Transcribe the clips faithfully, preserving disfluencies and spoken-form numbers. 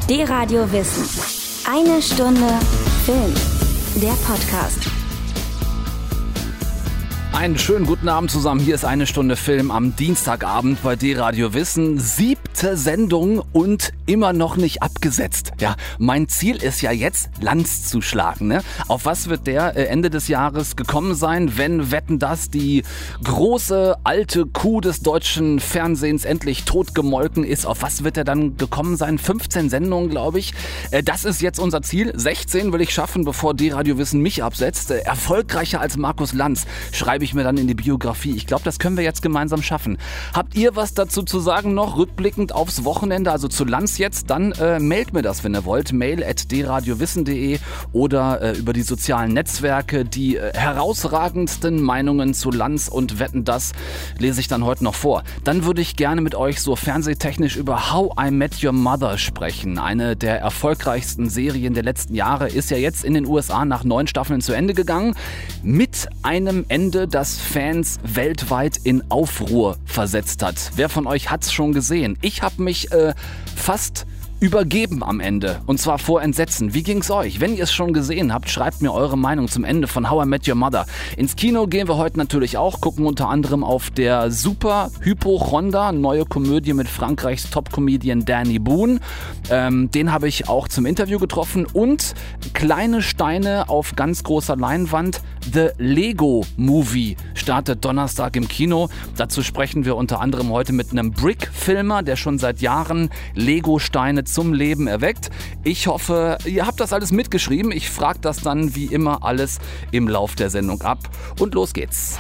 D-Radio Wissen. Eine Stunde Film. Der Podcast. Einen schönen guten Abend zusammen. Hier ist eine Stunde Film am Dienstagabend bei D-Radio Wissen. Siebte Sendung und immer noch nicht abgesetzt. Ja, mein Ziel ist ja jetzt, Lanz zu schlagen. Ne? Auf was wird der äh, Ende des Jahres gekommen sein, wenn Wetten, dass die große alte Kuh des deutschen Fernsehens endlich totgemolken ist? Auf was wird er dann gekommen sein? fünfzehn Sendungen, glaube ich. Äh, das ist jetzt unser Ziel. sechzehn will ich schaffen, bevor D-Radio Wissen mich absetzt. Äh, erfolgreicher als Markus Lanz schreibe ich mir dann in die Biografie. Ich glaube, das können wir jetzt gemeinsam schaffen. Habt ihr was dazu zu sagen noch, rückblickend aufs Wochenende, also zu Lanz jetzt? Dann äh, mailt mir das, wenn ihr wollt. Mail at d radio wissen punkt de oder äh, über die sozialen Netzwerke. Die äh, herausragendsten Meinungen zu Lanz und Wetten, dass lese ich dann heute noch vor. Dann würde ich gerne mit euch so fernsehtechnisch über How I Met Your Mother sprechen. Eine der erfolgreichsten Serien der letzten Jahre ist ja jetzt in den U S A nach neun Staffeln zu Ende gegangen. Mit einem Ende, das Fans weltweit in Aufruhr versetzt hat. Wer von euch hat's schon gesehen? Ich habe mich äh, fast übergeben am Ende. Und zwar vor Entsetzen. Wie ging's euch? Wenn ihr es schon gesehen habt, schreibt mir eure Meinung zum Ende von How I Met Your Mother. Ins Kino gehen wir heute natürlich auch, gucken unter anderem auf der Super Hypochonda, neue Komödie mit Frankreichs Top-Comedian Danny Boone. Ähm, den habe ich auch zum Interview getroffen. Und Kleine Steine auf ganz großer Leinwand. The Lego Movie startet Donnerstag im Kino. Dazu sprechen wir unter anderem heute mit einem Brick-Filmer, der schon seit Jahren Lego-Steine zum Leben erweckt. Ich hoffe, ihr habt das alles mitgeschrieben. Ich frage das dann wie immer alles im Lauf der Sendung ab. Und los geht's.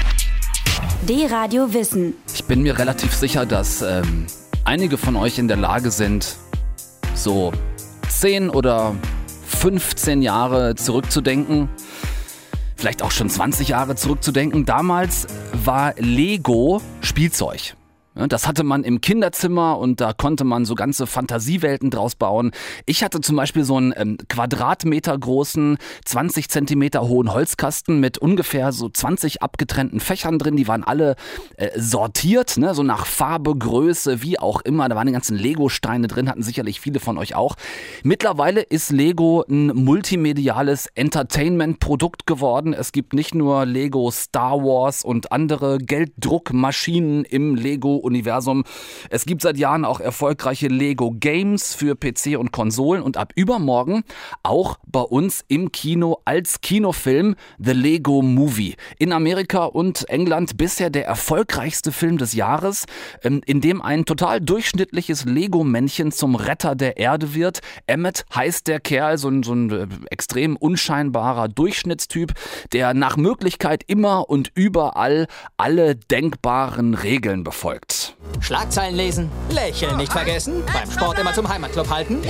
D-Radio Wissen. Ich bin mir relativ sicher, dass ähm, einige von euch in der Lage sind, so zehn oder fünfzehn Jahre zurückzudenken. Vielleicht auch schon zwanzig Jahre zurückzudenken. Damals war Lego Spielzeug. Das hatte man im Kinderzimmer und da konnte man so ganze Fantasiewelten draus bauen. Ich hatte zum Beispiel so einen ähm, Quadratmeter großen, zwanzig Zentimeter hohen Holzkasten mit ungefähr so zwanzig abgetrennten Fächern drin. Die waren alle äh, sortiert, ne? So nach Farbe, Größe, wie auch immer. Da waren die ganzen Lego-Steine drin, hatten sicherlich viele von euch auch. Mittlerweile ist Lego ein multimediales Entertainment-Produkt geworden. Es gibt nicht nur Lego Star Wars und andere Gelddruckmaschinen im Lego Universum. Es gibt seit Jahren auch erfolgreiche Lego Games für P C und Konsolen und ab übermorgen auch bei uns im Kino als Kinofilm The Lego Movie. In Amerika und England bisher der erfolgreichste Film des Jahres, in dem ein total durchschnittliches Lego-Männchen zum Retter der Erde wird. Emmett heißt der Kerl, so ein, so ein extrem unscheinbarer Durchschnittstyp, der nach Möglichkeit immer und überall alle denkbaren Regeln befolgt. Schlagzeilen lesen, lächeln nicht vergessen, beim Sport immer zum Heimatclub halten,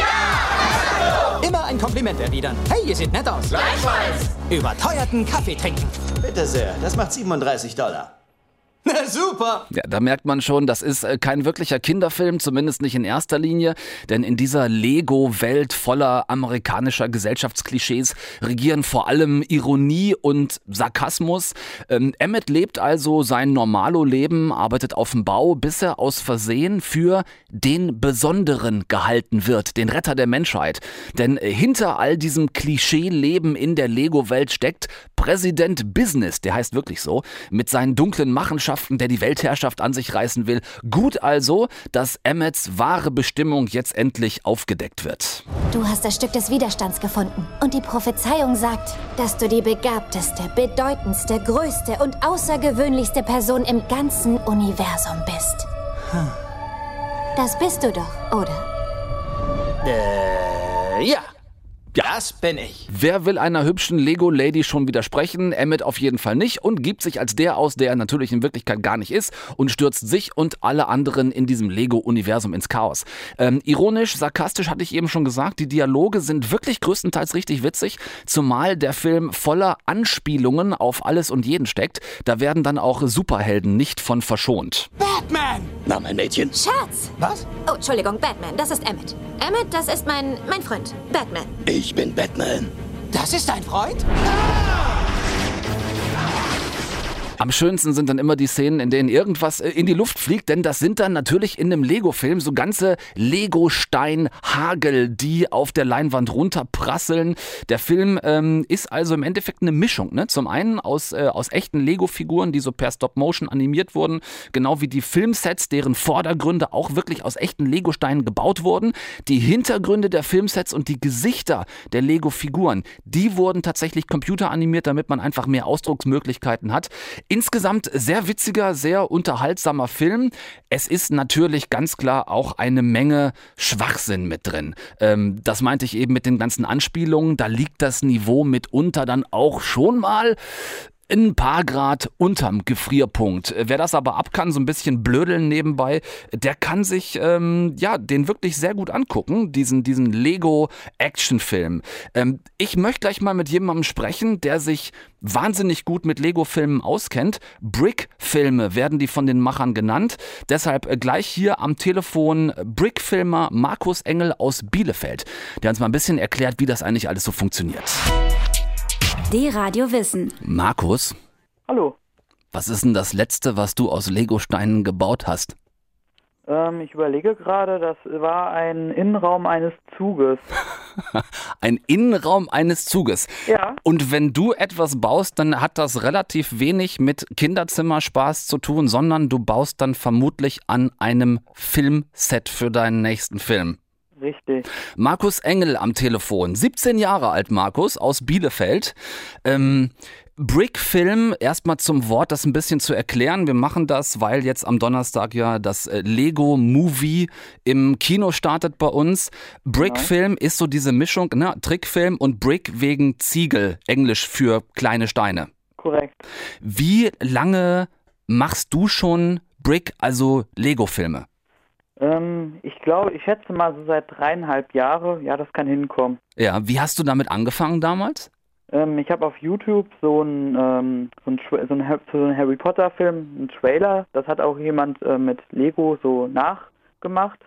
immer ein Kompliment erwidern. Hey, ihr seht nett aus. Gleichfalls. Überteuerten Kaffee trinken. Bitte sehr, das macht siebenunddreißig Dollar. Na super! Ja, da merkt man schon, das ist kein wirklicher Kinderfilm, zumindest nicht in erster Linie, denn in dieser Lego-Welt voller amerikanischer Gesellschaftsklischees regieren vor allem Ironie und Sarkasmus. Ähm, Emmett lebt also sein Normalo-Leben, arbeitet auf dem Bau, bis er aus Versehen für den Besonderen gehalten wird, den Retter der Menschheit. Denn hinter all diesem Klischee-Leben in der Lego-Welt steckt Präsident Business, der heißt wirklich so, mit seinen dunklen Machenschaften, der die Weltherrschaft an sich reißen will. Gut also, dass Emmets wahre Bestimmung jetzt endlich aufgedeckt wird. Du hast das Stück des Widerstands gefunden und die Prophezeiung sagt, dass du die begabteste, bedeutendste, größte und außergewöhnlichste Person im ganzen Universum bist. Hm. Das bist du doch, oder? Äh, ja. Ja. Das bin ich. Wer will einer hübschen Lego-Lady schon widersprechen? Emmett auf jeden Fall nicht und gibt sich als der aus, der er natürlich in Wirklichkeit gar nicht ist und stürzt sich und alle anderen in diesem Lego-Universum ins Chaos. Ähm, ironisch, sarkastisch hatte ich eben schon gesagt, die Dialoge sind wirklich größtenteils richtig witzig, zumal der Film voller Anspielungen auf alles und jeden steckt. Da werden dann auch Superhelden nicht von verschont. Batman! Na, mein Mädchen. Schatz! Was? Oh, Entschuldigung, Batman, das ist Emmett. Emmett, das ist mein, mein Freund, Batman. Ich bin Batman. Das ist dein Freund? Am schönsten sind dann immer die Szenen, in denen irgendwas in die Luft fliegt, denn das sind dann natürlich in einem Lego-Film so ganze Lego-Stein-Hagel, die auf der Leinwand runterprasseln. Der Film ähm, ist also im Endeffekt eine Mischung, ne? Zum einen aus, äh, aus echten Lego-Figuren, die so per Stop-Motion animiert wurden, genau wie die Filmsets, deren Vordergründe auch wirklich aus echten Lego-Steinen gebaut wurden. Die Hintergründe der Filmsets und die Gesichter der Lego-Figuren, die wurden tatsächlich computeranimiert, damit man einfach mehr Ausdrucksmöglichkeiten hat. Insgesamt sehr witziger, sehr unterhaltsamer Film. Es ist natürlich ganz klar auch eine Menge Schwachsinn mit drin. Ähm, das meinte ich eben mit den ganzen Anspielungen. Da liegt das Niveau mitunter dann auch schon mal ein paar Grad unterm Gefrierpunkt. Wer das aber ab kann, so ein bisschen blödeln nebenbei, der kann sich ähm, ja den wirklich sehr gut angucken, diesen, diesen Lego-Action-Film. Ähm, ich möchte gleich mal mit jemandem sprechen, der sich wahnsinnig gut mit Lego-Filmen auskennt. Brick-Filme werden die von den Machern genannt. Deshalb gleich hier am Telefon Brick-Filmer Markus Engel aus Bielefeld, der uns mal ein bisschen erklärt, wie das eigentlich alles so funktioniert. D-Radio Wissen. Markus. Hallo. Was ist denn das Letzte, was du aus Lego-Steinen gebaut hast? Ähm, ich überlege gerade, das war ein Innenraum eines Zuges. Ein Innenraum eines Zuges? Ja. Und wenn du etwas baust, dann hat das relativ wenig mit Kinderzimmerspaß zu tun, sondern du baust dann vermutlich an einem Filmset für deinen nächsten Film. Richtig. Markus Engel am Telefon, siebzehn Jahre alt Markus, aus Bielefeld. Ähm, Brick-Film, erstmal zum Wort, das ein bisschen zu erklären. Wir machen das, weil jetzt am Donnerstag ja das äh, Lego-Movie im Kino startet bei uns. Brick-Film ist so diese Mischung, ne, Trickfilm und Brick wegen Ziegel, Englisch für kleine Steine. Korrekt. Wie lange machst du schon Brick, also Lego-Filme? Ähm, ich glaube, ich schätze mal so seit dreieinhalb Jahren, ja, das kann hinkommen. Ja, wie hast du damit angefangen damals? Ähm, ich habe auf YouTube so einen ähm, so ein, so ein, so ein Harry Potter Film, einen Trailer, das hat auch jemand äh, mit Lego so nachgemacht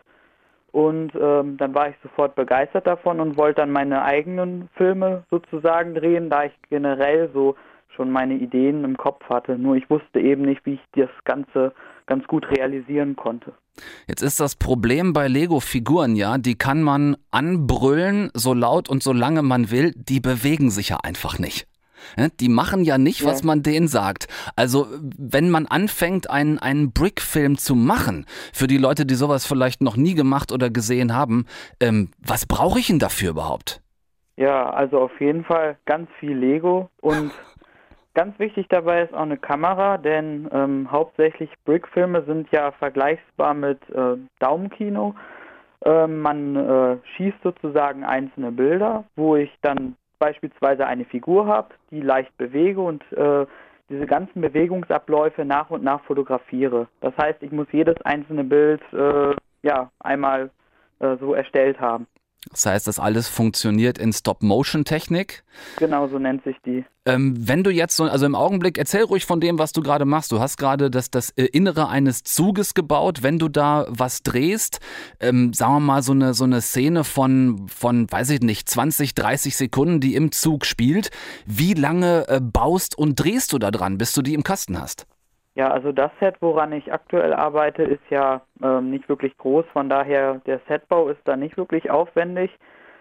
und ähm, dann war ich sofort begeistert davon und wollte dann meine eigenen Filme sozusagen drehen, da ich generell so schon meine Ideen im Kopf hatte, nur ich wusste eben nicht, wie ich das Ganze ganz gut realisieren konnte. Jetzt ist das Problem bei Lego-Figuren, ja, die kann man anbrüllen, so laut und so lange man will, die bewegen sich ja einfach nicht. Die machen ja nicht, was man denen sagt. Also wenn man anfängt, einen, einen Brick-Film zu machen, für die Leute, die sowas vielleicht noch nie gemacht oder gesehen haben, ähm, was brauche ich denn dafür überhaupt? Ja, also auf jeden Fall ganz viel Lego und ganz wichtig dabei ist auch eine Kamera, denn ähm, hauptsächlich Brick-Filme sind ja vergleichbar mit äh, Daumenkino. Ähm, man äh, schießt sozusagen einzelne Bilder, wo ich dann beispielsweise eine Figur habe, die leicht bewege und äh, diese ganzen Bewegungsabläufe nach und nach fotografiere. Das heißt, ich muss jedes einzelne Bild äh, ja einmal äh, so erstellt haben. Das heißt, das alles funktioniert in Stop-Motion-Technik. Genau, so nennt sich die. Ähm, wenn du jetzt so, also im Augenblick, erzähl ruhig von dem, was du gerade machst. Du hast gerade das, das Innere eines Zuges gebaut. Wenn du da was drehst, ähm, sagen wir mal so eine, so eine Szene von, von, weiß ich nicht, zwanzig, dreißig Sekunden, die im Zug spielt. Wie lange äh, baust und drehst du da dran, bis du die im Kasten hast? Ja, also das Set, woran ich aktuell arbeite, ist ja ähm, nicht wirklich groß, von daher der Setbau ist da nicht wirklich aufwendig.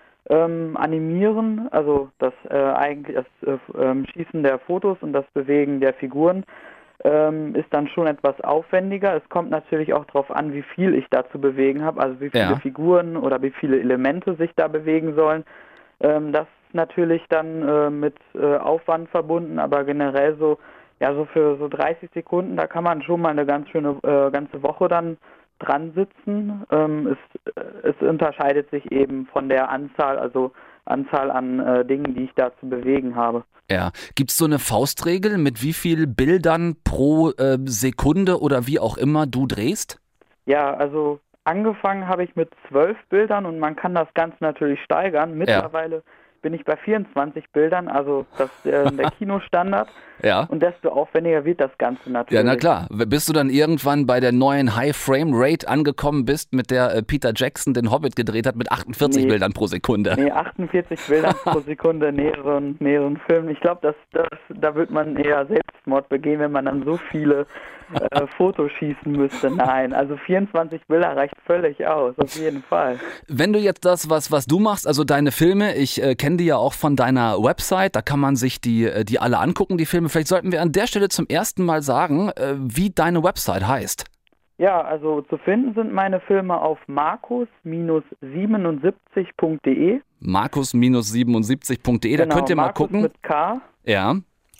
Ähm, animieren, also das äh, eigentlich das äh, Schießen der Fotos und das Bewegen der Figuren ähm, ist dann schon etwas aufwendiger. Es kommt natürlich auch darauf an, wie viel ich da zu bewegen habe, also wie viele ja. Figuren oder wie viele Elemente sich da bewegen sollen. Ähm, das ist natürlich dann äh, mit äh, Aufwand verbunden, aber generell so Ja, so für so dreißig Sekunden, da kann man schon mal eine ganz schöne äh, ganze Woche dann dran sitzen. Ähm, es, es unterscheidet sich eben von der Anzahl, also Anzahl an äh, Dingen, die ich da zu bewegen habe. Ja, gibt es so eine Faustregel, mit wie viel Bildern pro äh, Sekunde oder wie auch immer du drehst? Ja, also angefangen habe ich mit zwölf Bildern und man kann das Ganze natürlich steigern. Mittlerweile ja. bin ich bei vierundzwanzig Bildern, also das äh, der Kinostandard. Ja. Und desto aufwendiger wird das Ganze natürlich. Ja, na klar. Bis du dann irgendwann bei der neuen High-Frame-Rate angekommen bist, mit der äh, Peter Jackson den Hobbit gedreht hat, mit achtundvierzig nee. Bildern pro Sekunde. Nee, achtundvierzig Bilder pro Sekunde, nee, so ein, nee, so ein Film. Ich glaube, das, das, da wird man eher Selbstmord begehen, wenn man dann so viele äh, Fotos schießen müsste. Nein, also vierundzwanzig Bilder reicht völlig aus, auf jeden Fall. Wenn du jetzt das, was, was du machst, also deine Filme, ich äh, kenne die ja auch von deiner Website, da kann man sich die, die alle angucken, die Filme. Vielleicht sollten wir an der Stelle zum ersten Mal sagen, äh, wie deine Website heißt. Ja, also zu finden sind meine Filme auf markus siebenundsiebzig punkt de. markus siebenundsiebzig punkt de, da genau, könnt ihr mal Markus gucken. Mit K. Ja.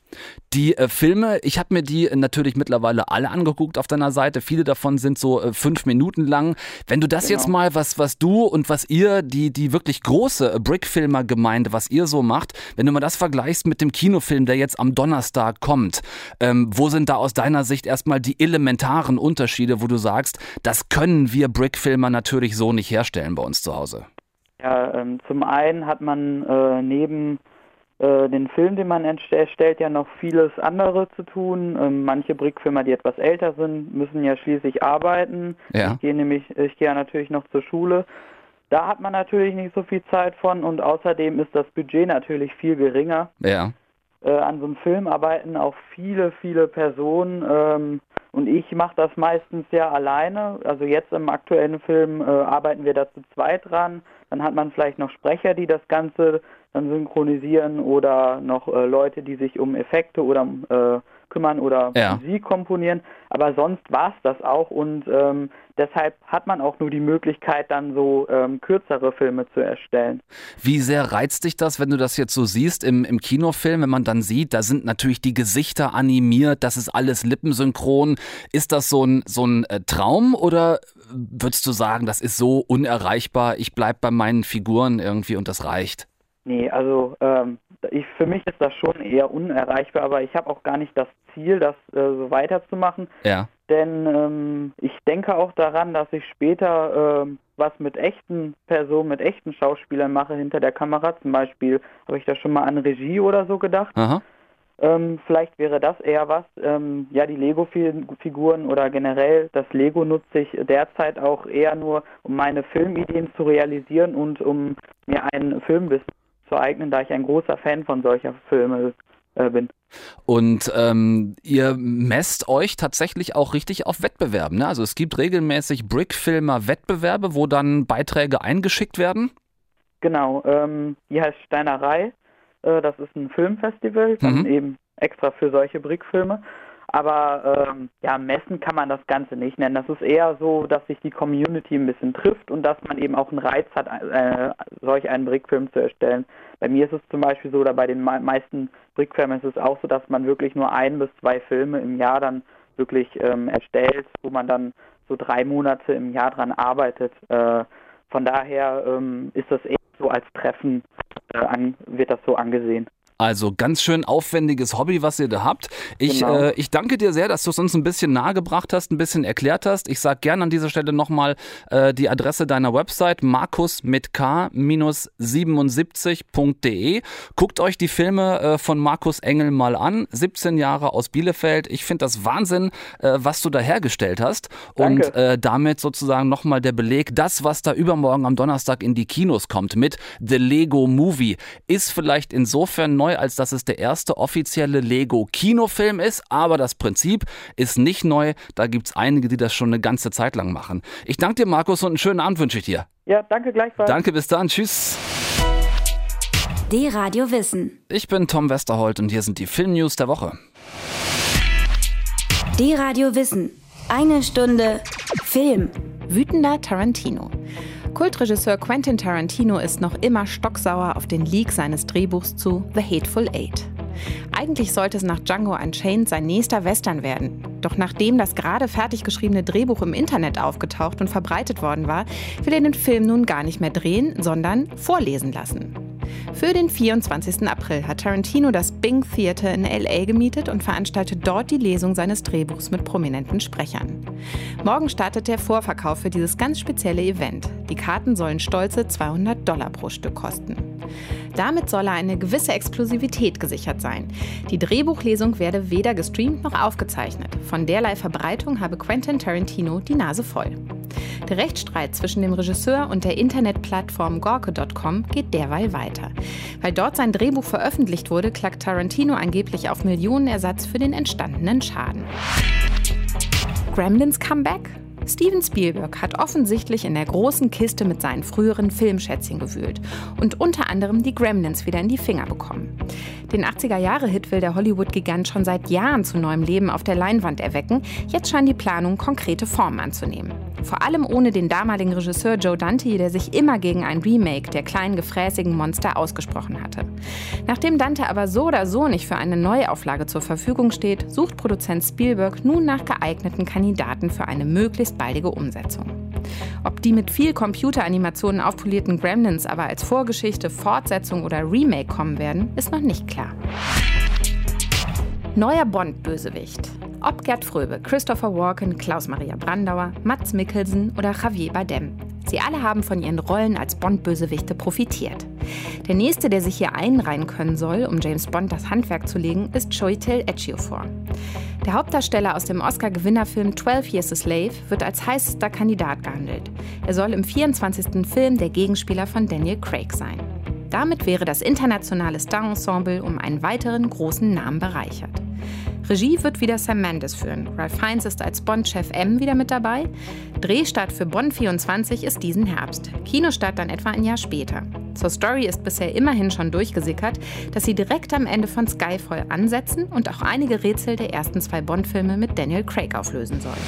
Die äh, Filme, ich habe mir die natürlich mittlerweile alle angeguckt auf deiner Seite. Viele davon sind so äh, fünf Minuten lang. Wenn du das Genau. jetzt mal, was, was du und was ihr, die, die wirklich große Brickfilmer-Gemeinde, was ihr so macht, wenn du mal das vergleichst mit dem Kinofilm, der jetzt am Donnerstag kommt, ähm, wo sind da aus deiner Sicht erstmal die elementaren Unterschiede, wo du sagst, das können wir Brickfilmer natürlich so nicht herstellen bei uns zu Hause? Ja, ähm, zum einen hat man äh, neben den Film, den man erstellt, ja noch vieles andere zu tun. Ähm, manche Brickfilmer, die etwas älter sind, müssen ja schließlich arbeiten. Ja. Ich gehe nämlich, ich gehe ja natürlich noch zur Schule. Da hat man natürlich nicht so viel Zeit von und außerdem ist das Budget natürlich viel geringer. Ja. Äh, an so einem Film arbeiten auch viele, viele Personen ähm, und ich mache das meistens ja alleine. Also jetzt im aktuellen Film äh, arbeiten wir da zu zweit dran. Dann hat man vielleicht noch Sprecher, die das Ganze dann synchronisieren oder noch äh, Leute, die sich um Effekte oder äh, kümmern oder ja. Musik komponieren. Aber sonst war es das auch und ähm, deshalb hat man auch nur die Möglichkeit, dann so ähm, kürzere Filme zu erstellen. Wie sehr reizt dich das, wenn du das jetzt so siehst im, im Kinofilm, wenn man dann sieht, da sind natürlich die Gesichter animiert, das ist alles lippensynchron. Ist das so ein, so ein äh, Traum oder würdest du sagen, das ist so unerreichbar, ich bleib bei meinen Figuren irgendwie und das reicht? Nee, also ähm, ich, für mich ist das schon eher unerreichbar, aber ich habe auch gar nicht das Ziel, das äh, so weiterzumachen. Ja. Denn ähm, ich denke auch daran, dass ich später ähm, was mit echten Personen, mit echten Schauspielern mache hinter der Kamera. Zum Beispiel habe ich da schon mal an Regie oder so gedacht. Aha. Ähm, vielleicht wäre das eher was. Ähm, ja, die Lego-Figuren oder generell das Lego nutze ich derzeit auch eher nur, um meine Filmideen zu realisieren und um mir einen Filmwissen zu eignen, da ich ein großer Fan von solcher Filme äh, bin. Und ähm, ihr messt euch tatsächlich auch richtig auf Wettbewerben, ne? Also es gibt regelmäßig Brickfilmer-Wettbewerbe, wo dann Beiträge eingeschickt werden? Genau, ähm, die heißt Steinerei. Äh, das ist ein Filmfestival, dann Mhm. eben extra für solche Brickfilme. Aber ähm, ja, messen kann man das Ganze nicht nennen. Das ist eher so, dass sich die Community ein bisschen trifft und dass man eben auch einen Reiz hat, äh, solch einen Brickfilm zu erstellen. Bei mir ist es zum Beispiel so, oder bei den meisten Brickfilmen ist es auch so, dass man wirklich nur ein bis zwei Filme im Jahr dann wirklich ähm, erstellt, wo man dann so drei Monate im Jahr dran arbeitet. Äh, von daher ähm, ist das eher so als Treffen, äh, an, wird das so angesehen. Also ganz schön aufwendiges Hobby, was ihr da habt. Ich, Genau. äh, ich danke dir sehr, dass du es uns ein bisschen nahegebracht hast, ein bisschen erklärt hast. Ich sage gerne an dieser Stelle nochmal äh, die Adresse deiner Website, markus mit K siebenundsiebzig punkt de. Guckt euch die Filme äh, von Markus Engel mal an, siebzehn Jahre aus Bielefeld. Ich finde das Wahnsinn, äh, was du da hergestellt hast. Danke. Und äh, damit sozusagen nochmal der Beleg, das, was da übermorgen am Donnerstag in die Kinos kommt mit The Lego Movie, ist vielleicht insofern neu, als dass es der erste offizielle Lego-Kinofilm ist, aber das Prinzip ist nicht neu. Da gibt es einige, die das schon eine ganze Zeit lang machen. Ich danke dir, Markus, und einen schönen Abend wünsche ich dir. Ja, danke gleichfalls. Danke, bis dann. Tschüss. D-Radio Wissen. Ich bin Tom Westerholt und hier sind die Filmnews der Woche. D-Radio Wissen. Eine Stunde Film. Wütender Tarantino. Kultregisseur Quentin Tarantino ist noch immer stocksauer auf den Leak seines Drehbuchs zu The Hateful Eight. Eigentlich sollte es nach Django Unchained sein nächster Western werden. Doch nachdem das gerade fertig geschriebene Drehbuch im Internet aufgetaucht und verbreitet worden war, will er den Film nun gar nicht mehr drehen, sondern vorlesen lassen. Für den vierundzwanzigsten April hat Tarantino das Bing Theater in L A gemietet und veranstaltet dort die Lesung seines Drehbuchs mit prominenten Sprechern. Morgen startet der Vorverkauf für dieses ganz spezielle Event. Die Karten sollen stolze zweihundert Dollar pro Stück kosten. Damit solle eine gewisse Exklusivität gesichert sein. Die Drehbuchlesung werde weder gestreamt noch aufgezeichnet. Von derlei Verbreitung habe Quentin Tarantino die Nase voll. Der Rechtsstreit zwischen dem Regisseur und der Internetplattform Gorka Punkt com geht derweil weiter. Weil dort sein Drehbuch veröffentlicht wurde, klagt Tarantino angeblich auf Millionenersatz für den entstandenen Schaden. Gremlins Comeback? Steven Spielberg hat offensichtlich in der großen Kiste mit seinen früheren Filmschätzchen gewühlt und unter anderem die Gremlins wieder in die Finger bekommen. Den achtziger-Jahre-Hit will der Hollywood-Gigant schon seit Jahren zu neuem Leben auf der Leinwand erwecken. Jetzt scheint die Planung konkrete Formen anzunehmen. Vor allem ohne den damaligen Regisseur Joe Dante, der sich immer gegen ein Remake der kleinen gefräßigen Monster ausgesprochen hatte. Nachdem Dante aber so oder so nicht für eine Neuauflage zur Verfügung steht, sucht Produzent Spielberg nun nach geeigneten Kandidaten für eine möglichst baldige Umsetzung. Ob die mit viel Computeranimationen aufpolierten Gremlins aber als Vorgeschichte, Fortsetzung oder Remake kommen werden, ist noch nicht klar. Neuer Bond-Bösewicht. Ob Gerd Fröbe, Christopher Walken, Klaus-Maria Brandauer, Mads Mikkelsen oder Javier Bardem. Sie alle haben von ihren Rollen als Bond-Bösewichte profitiert. Der nächste, der sich hier einreihen können soll, um James Bond das Handwerk zu legen, ist Chiwetel Ejiofor. Der Hauptdarsteller aus dem Oscar-Gewinnerfilm twelve Years a Slave wird als heißester Kandidat gehandelt. Er soll im vierundzwanzigsten Film der Gegenspieler von Daniel Craig sein. Damit wäre das internationale Star-Ensemble um einen weiteren großen Namen bereichert. Regie wird wieder Sam Mendes führen. Ralph Fiennes ist als Bond-Chef M wieder mit dabei. Drehstart für Bond vierundzwanzig ist diesen Herbst. Kinostart dann etwa ein Jahr später. Zur Story ist bisher immerhin schon durchgesickert, dass sie direkt am Ende von Skyfall ansetzen und auch einige Rätsel der ersten zwei Bond-Filme mit Daniel Craig auflösen soll.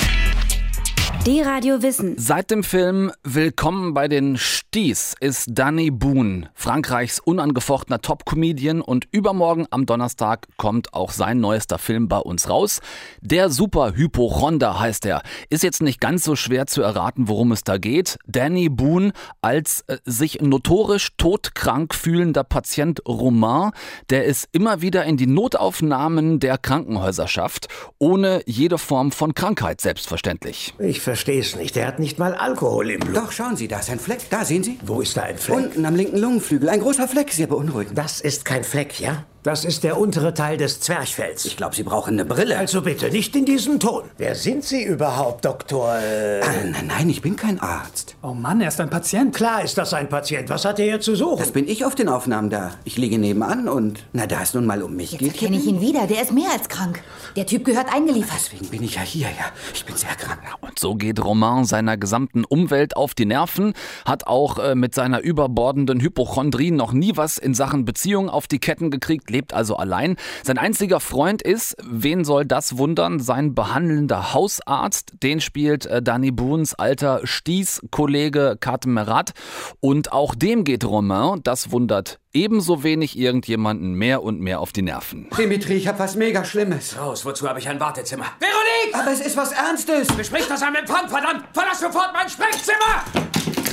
D-Radio Wissen. Seit dem Film Willkommen bei den Sties ist Danny Boone Frankreichs unangefochtener Top-Comedian und übermorgen am Donnerstag kommt auch sein neuester Film bei uns raus. Der Super-Hypochonder heißt er. Ist jetzt nicht ganz so schwer zu erraten, worum es da geht. Danny Boone als äh, sich notorisch todkrank fühlender Patient Romain, der es immer wieder in die Notaufnahmen der Krankenhäuser schafft, ohne jede Form von Krankheit selbstverständlich. Ich verstehe es nicht. Er hat nicht mal Alkohol im Blut. Doch, schauen Sie, da ist ein Fleck. Da, sehen Sie? Wo ist da ein Fleck? Unten am linken Lungenflügel. Ein großer Fleck, sehr beunruhigend. Das ist kein Fleck, ja? Das ist der untere Teil des Zwerchfells. Ich glaube, Sie brauchen eine Brille. Also bitte, nicht in diesem Ton. Wer sind Sie überhaupt, Doktor? Äh... Ah, nein, nein, ich bin kein Arzt. Oh Mann, er ist ein Patient. Klar ist das ein Patient. Was hat er hier zu suchen? Das bin ich auf den Aufnahmen da. Ich liege nebenan und, na, da es nun mal um mich Jetzt geht... Jetzt erkenne ich ihn wieder. Der ist mehr als krank. Der Typ gehört eingeliefert. Deswegen bin ich ja hier, ja. Ich bin sehr krank. Und so geht Romain seiner gesamten Umwelt auf die Nerven, hat auch äh, mit seiner überbordenden Hypochondrie noch nie was in Sachen Beziehung auf die Ketten gekriegt, lebt also allein. Sein einziger Freund ist, wen soll das wundern, sein behandelnder Hausarzt. Den spielt äh, Danny Boones alter Stieß-Kollege Katem Merat. Und auch dem geht Romain, das wundert ebenso wenig irgendjemanden, mehr und mehr auf die Nerven. Dimitri, ich hab was mega Schlimmes. Raus, wozu habe ich ein Wartezimmer? Veronique! Aber es ist was Ernstes. Besprich das am Empfang, verdammt! Verlass sofort mein Sprechzimmer!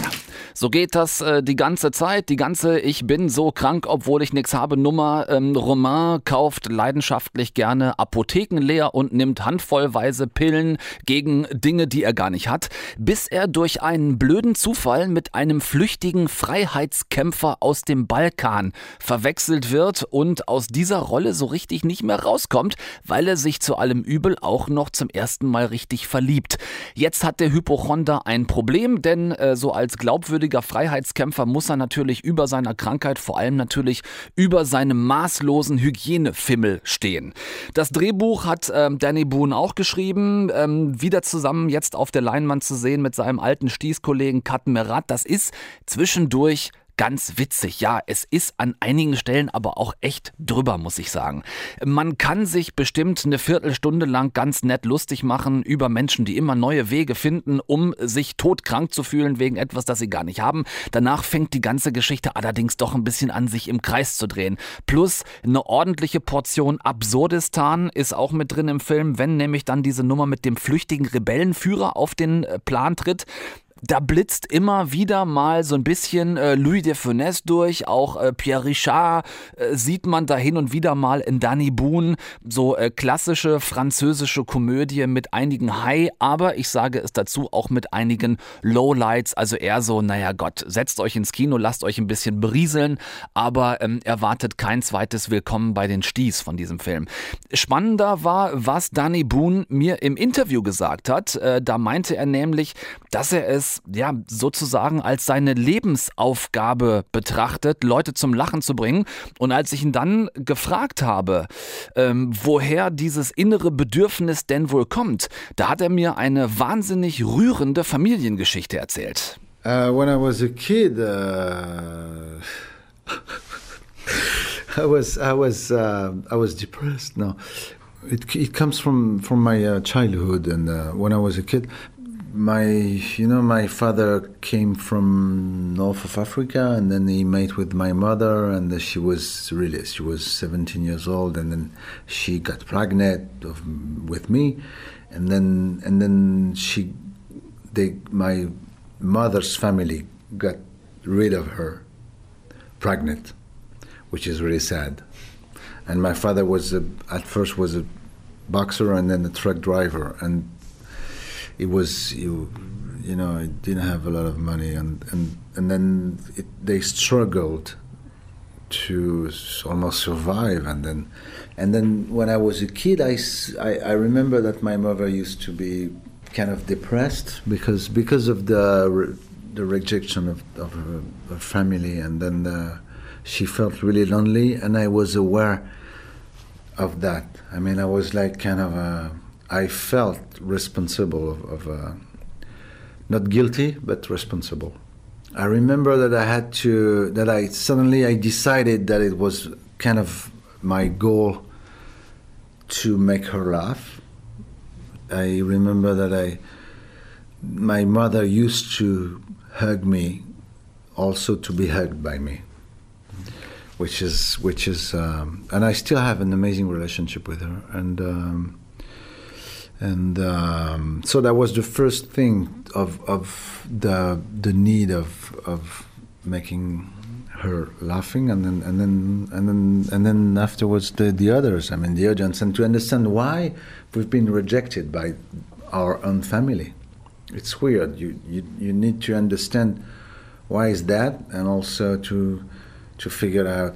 So geht das äh, die ganze Zeit, die ganze Ich bin so krank, obwohl ich nichts habe Nummer. Ähm, Romain kauft leidenschaftlich gerne Apotheken leer und nimmt handvollweise Pillen gegen Dinge, die er gar nicht hat, bis er durch einen blöden Zufall mit einem flüchtigen Freiheitskämpfer aus dem Balkan verwechselt wird und aus dieser Rolle so richtig nicht mehr rauskommt, weil er sich zu allem Übel auch noch zum ersten Mal richtig verliebt. Jetzt hat der Hypochonder ein Problem, denn äh, so als glaubwürdiger Freiheitskämpfer muss er natürlich über seiner Krankheit, vor allem natürlich über seinem maßlosen Hygienefimmel stehen. Das Drehbuch hat ähm, Danny Boone auch geschrieben, ähm, wieder zusammen jetzt auf der Leinwand zu sehen mit seinem alten Stießkollegen Katem Merat. Das ist zwischendurch ganz witzig. Ja, es ist an einigen Stellen aber auch echt drüber, muss ich sagen. Man kann sich bestimmt eine Viertelstunde lang ganz nett lustig machen über Menschen, die immer neue Wege finden, um sich todkrank zu fühlen wegen etwas, das sie gar nicht haben. Danach fängt die ganze Geschichte allerdings doch ein bisschen an, sich im Kreis zu drehen. Plus eine ordentliche Portion Absurdistan ist auch mit drin im Film, wenn nämlich dann diese Nummer mit dem flüchtigen Rebellenführer auf den Plan tritt. da blitzt immer wieder mal so ein bisschen äh, Louis de Funès durch, auch äh, Pierre Richard äh, sieht man da hin und wieder mal in Danny Boone, so äh, klassische französische Komödie mit einigen High, aber ich sage es dazu auch mit einigen Lowlights, also eher so, naja Gott, setzt euch ins Kino, lasst euch ein bisschen berieseln, aber ähm, erwartet kein zweites Willkommen bei den Sties von diesem Film. Spannender war, was Danny Boone mir im Interview gesagt hat, äh, da meinte er nämlich, dass er es ja sozusagen als seine Lebensaufgabe betrachtet, Leute zum Lachen zu bringen. Und als ich ihn dann gefragt habe, ähm, woher dieses innere Bedürfnis denn wohl kommt, da hat er mir eine wahnsinnig rührende Familiengeschichte erzählt. Uh, when I was a kid, uh, I was I was uh, I was depressed. No, it it comes from from my uh, childhood, and uh, when I was a kid. My, you know, my father came from north of Africa, and then he met with my mother, and she was really, she was seventeen years old, and then she got pregnant of, with me, and then and then she, they, my mother's family got rid of her, pregnant, which is really sad. And my father was a, at first was a boxer and then a truck driver, and it was, you, you know, I didn't have a lot of money, and and and then it, they struggled to almost survive, and then and then when I was a kid, I, I, I remember that my mother used to be kind of depressed because because of the re, the rejection of of her, her family, and then the, she felt really lonely, and I was aware of that. I mean, I was like kind of a. I felt responsible of, of uh, not guilty, but responsible. I remember that I had to, that I suddenly I decided that it was kind of my goal to make her laugh. I remember that I, my mother used to hug me, also to be hugged by me, which is, which is, um, and I still have an amazing relationship with her, and. Um, And um, so that was the first thing of of the the need of of making her laughing, and then and then and then and then afterwards the the others. I mean the audience, and to understand why we've been rejected by our own family. It's weird. You you you need to understand why is that, and also to to figure out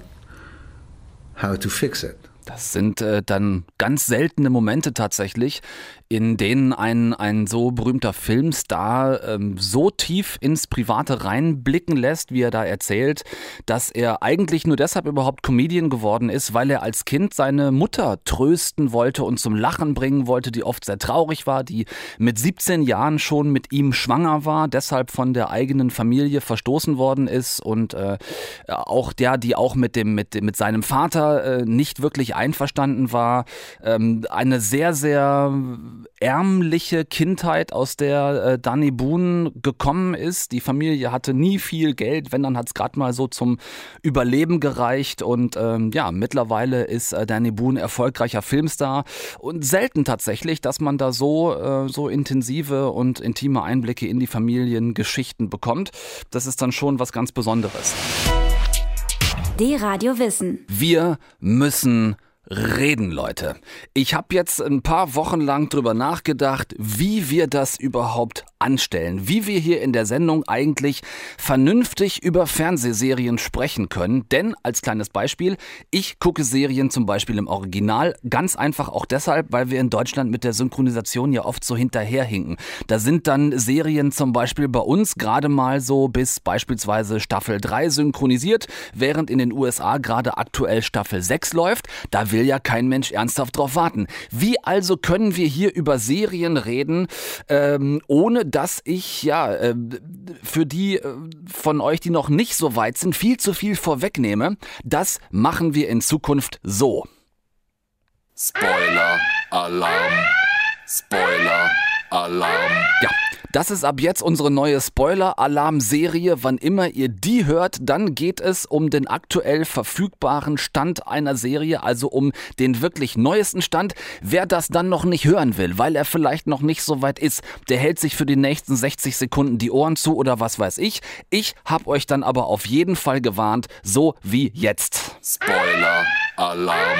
how to fix it. Das sind äh, dann ganz seltene Momente tatsächlich, in denen ein, ein so berühmter Filmstar ähm, so tief ins Private reinblicken lässt, wie er da erzählt, dass er eigentlich nur deshalb überhaupt Comedian geworden ist, weil er als Kind seine Mutter trösten wollte und zum Lachen bringen wollte, die oft sehr traurig war, die mit siebzehn Jahren schon mit ihm schwanger war, deshalb von der eigenen Familie verstoßen worden ist, und äh, auch der, die auch mit dem mit, mit seinem Vater äh, nicht wirklich einverstanden war. Ähm, eine sehr, sehr ärmliche Kindheit, aus der äh, Danny Boone gekommen ist. Die Familie hatte nie viel Geld, wenn, dann hat es gerade mal so zum Überleben gereicht, und ähm, ja, mittlerweile ist äh, Danny Boone erfolgreicher Filmstar, und selten tatsächlich, dass man da so, äh, so intensive und intime Einblicke in die Familiengeschichten bekommt. Das ist dann schon was ganz Besonderes. D-Radio Wissen. Wir müssen reden, Leute. Ich habe jetzt ein paar Wochen lang drüber nachgedacht, wie wir das überhaupt anstellen, wie wir hier in der Sendung eigentlich vernünftig über Fernsehserien sprechen können. Denn als kleines Beispiel, ich gucke Serien zum Beispiel im Original, ganz einfach auch deshalb, weil wir in Deutschland mit der Synchronisation ja oft so hinterherhinken. Da sind dann Serien zum Beispiel bei uns gerade mal so bis beispielsweise Staffel drei synchronisiert, während in den U S A gerade aktuell Staffel sechs läuft. Da will ja kein Mensch ernsthaft drauf warten. Wie also können wir hier über Serien reden, ähm, ohne dass ich ja äh, für die äh, von euch, die noch nicht so weit sind, viel zu viel vorwegnehme? Das machen wir in Zukunft so. Spoiler Alarm. Spoiler Alarm. Ja. Das ist ab jetzt unsere neue Spoiler-Alarm-Serie. Wann immer ihr die hört, dann geht es um den aktuell verfügbaren Stand einer Serie, also um den wirklich neuesten Stand. Wer das dann noch nicht hören will, weil er vielleicht noch nicht so weit ist, der hält sich für die nächsten sechzig Sekunden die Ohren zu oder was weiß ich. Ich hab euch dann aber auf jeden Fall gewarnt, so wie jetzt. Spoiler-Alarm.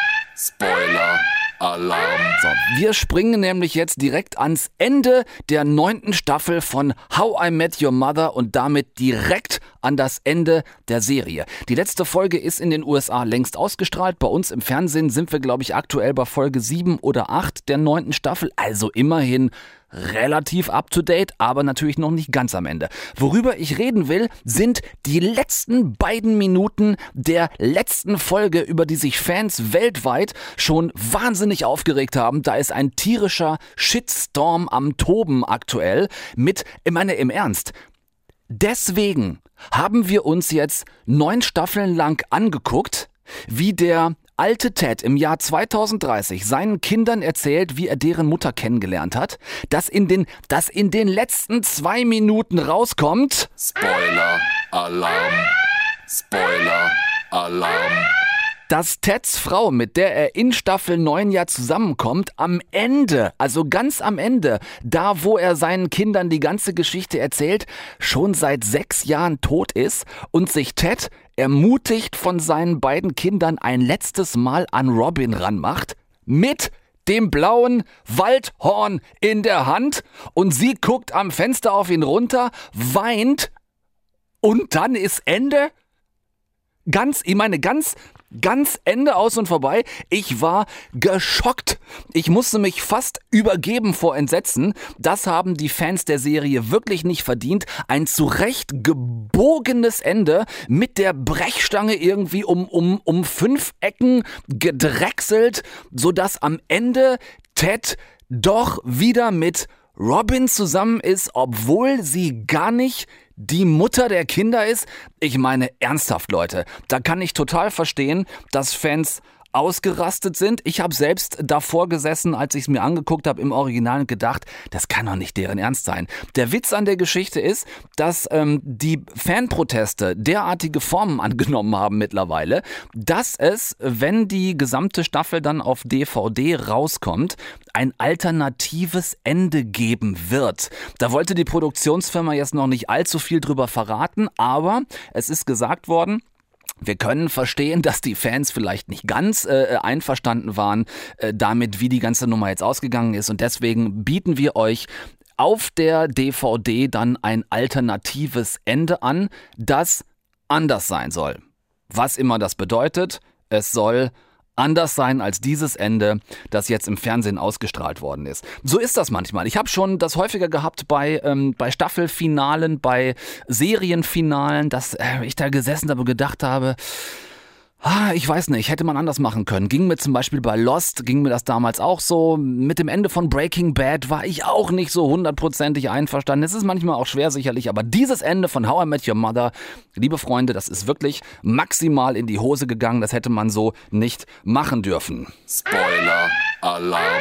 Spoiler-Alarm. So, wir springen nämlich jetzt direkt ans Ende der neunten Staffel von How I Met Your Mother und damit direkt an das Ende der Serie. Die letzte Folge ist in den U S A längst ausgestrahlt. Bei uns im Fernsehen sind wir, glaube ich, aktuell bei Folge sieben oder acht der neunten Staffel. Also immerhin relativ up to date, aber natürlich noch nicht ganz am Ende. Worüber ich reden will, sind die letzten beiden Minuten der letzten Folge, über die sich Fans weltweit schon wahnsinnig aufgeregt haben. Da ist ein tierischer Shitstorm am Toben aktuell mit, ich meine, im Ernst. Deswegen haben wir uns jetzt neun Staffeln lang angeguckt, wie der alte Ted im Jahr zweitausenddreißig seinen Kindern erzählt, wie er deren Mutter kennengelernt hat, dass in den, dass in den letzten zwei Minuten rauskommt. Spoiler-Alarm. Spoiler-Alarm. Dass Teds Frau, mit der er in Staffel neun ja zusammenkommt, am Ende, also ganz am Ende, da wo er seinen Kindern die ganze Geschichte erzählt, schon seit sechs Jahren tot ist und sich Ted ermutigt von seinen beiden Kindern ein letztes Mal an Robin ranmacht, mit dem blauen Waldhorn in der Hand, und sie guckt am Fenster auf ihn runter, weint und dann ist Ende? Ganz, ich meine ganz, ganz Ende, aus und vorbei. Ich war geschockt. Ich musste mich fast übergeben vor Entsetzen. Das haben die Fans der Serie wirklich nicht verdient. Ein zurecht gebogenes Ende mit der Brechstange irgendwie um, um, um fünf Ecken gedrechselt, sodass am Ende Ted doch wieder mit Robin zusammen ist, obwohl sie gar nicht die Mutter der Kinder ist. Ich meine, ernsthaft, Leute, da kann ich total verstehen, dass Fans ausgerastet sind. Ich habe selbst davor gesessen, als ich es mir angeguckt habe im Original und gedacht, das kann doch nicht deren Ernst sein. Der Witz an der Geschichte ist, dass ähm, die Fanproteste derartige Formen angenommen haben mittlerweile, dass es, wenn die gesamte Staffel dann auf D V D rauskommt, ein alternatives Ende geben wird. Da wollte die Produktionsfirma jetzt noch nicht allzu viel drüber verraten, aber es ist gesagt worden, wir können verstehen, dass die Fans vielleicht nicht ganz äh, einverstanden waren äh, damit, wie die ganze Nummer jetzt ausgegangen ist, und deswegen bieten wir euch auf der D V D dann ein alternatives Ende an, das anders sein soll. Was immer das bedeutet, es soll anders sein als dieses Ende, das jetzt im Fernsehen ausgestrahlt worden ist. So ist das manchmal. Ich habe schon das häufiger gehabt bei, ähm, bei Staffelfinalen, bei Serienfinalen, dass äh, ich da gesessen habe und gedacht habe, ah, ich weiß nicht, hätte man anders machen können. Ging mir zum Beispiel bei Lost, ging mir das damals auch so. Mit dem Ende von Breaking Bad war ich auch nicht so hundertprozentig einverstanden. Es ist manchmal auch schwer sicherlich, aber dieses Ende von How I Met Your Mother, liebe Freunde, das ist wirklich maximal in die Hose gegangen. Das hätte man so nicht machen dürfen. Spoiler-Alarm.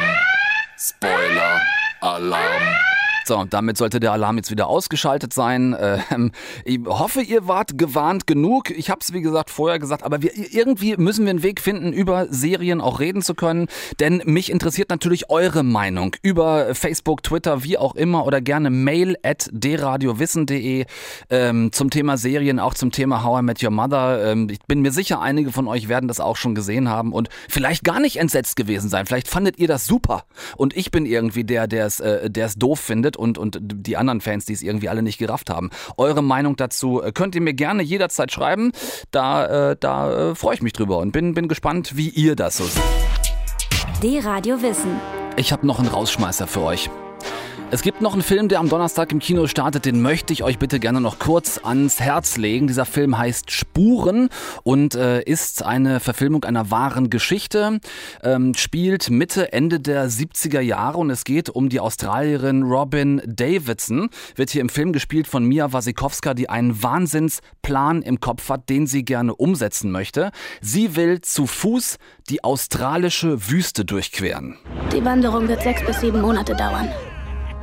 Spoiler-Alarm. So, damit sollte der Alarm jetzt wieder ausgeschaltet sein. Ähm, ich hoffe, ihr wart gewarnt genug. Ich habe es, wie gesagt, vorher gesagt, aber wir, irgendwie müssen wir einen Weg finden, über Serien auch reden zu können. Denn mich interessiert natürlich eure Meinung über Facebook, Twitter, wie auch immer, oder gerne mail at d radio wissen punkt de ähm, zum Thema Serien, auch zum Thema How I Met Your Mother. Ähm, ich bin mir sicher, einige von euch werden das auch schon gesehen haben und vielleicht gar nicht entsetzt gewesen sein. Vielleicht fandet ihr das super und ich bin irgendwie der, der es äh, der es doof findet. Und, und die anderen Fans, die es irgendwie alle nicht gerafft haben. Eure Meinung dazu könnt ihr mir gerne jederzeit schreiben. Da, äh, da äh, freue ich mich drüber und bin, bin gespannt, wie ihr das so seht. D-Radio Wissen. Ich habe noch einen Rausschmeißer für euch. Es gibt noch einen Film, der am Donnerstag im Kino startet, den möchte ich euch bitte gerne noch kurz ans Herz legen. Dieser Film heißt Spuren und äh, ist eine Verfilmung einer wahren Geschichte, ähm, spielt Mitte, Ende der siebziger Jahre und es geht um die Australierin Robin Davidson, wird hier im Film gespielt von Mia Wasikowska, die einen Wahnsinnsplan im Kopf hat, den sie gerne umsetzen möchte. Sie will zu Fuß die australische Wüste durchqueren. Die Wanderung wird sechs bis sieben Monate dauern.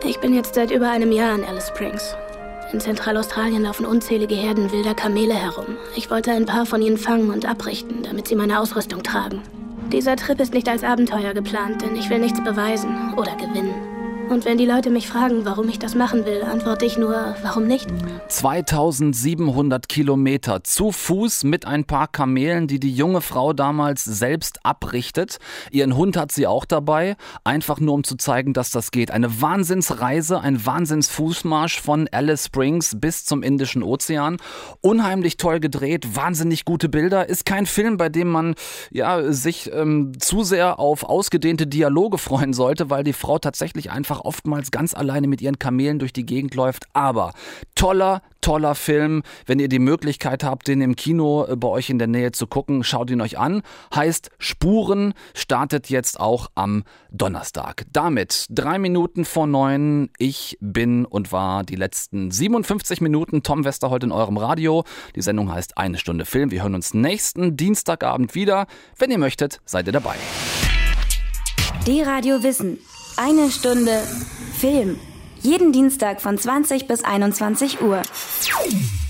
Ich bin jetzt seit über einem Jahr in Alice Springs. In Zentralaustralien laufen unzählige Herden wilder Kamele herum. Ich wollte ein paar von ihnen fangen und abrichten, damit sie meine Ausrüstung tragen. Dieser Trip ist nicht als Abenteuer geplant, denn ich will nichts beweisen oder gewinnen. Und wenn die Leute mich fragen, warum ich das machen will, antworte ich nur, warum nicht? zweitausendsiebenhundert Kilometer zu Fuß mit ein paar Kamelen, die die junge Frau damals selbst abrichtet. Ihren Hund hat sie auch dabei, einfach nur um zu zeigen, dass das geht. Eine Wahnsinnsreise, ein Wahnsinnsfußmarsch von Alice Springs bis zum Indischen Ozean. Unheimlich toll gedreht, wahnsinnig gute Bilder. Ist kein Film, bei dem man ja, sich ähm, zu sehr auf ausgedehnte Dialoge freuen sollte, weil die Frau tatsächlich einfach oftmals ganz alleine mit ihren Kamelen durch die Gegend läuft. Aber toller, toller Film. Wenn ihr die Möglichkeit habt, den im Kino bei euch in der Nähe zu gucken, schaut ihn euch an. Heißt Spuren, startet jetzt auch am Donnerstag. Damit drei Minuten vor neun. Ich bin und war die letzten siebenundfünfzig Minuten Tom Westerholt in eurem Radio. Die Sendung heißt Eine Stunde Film. Wir hören uns nächsten Dienstagabend wieder. Wenn ihr möchtet, seid ihr dabei. D-Radio Wissen. Eine Stunde Film. Jeden Dienstag von zwanzig bis einundzwanzig Uhr.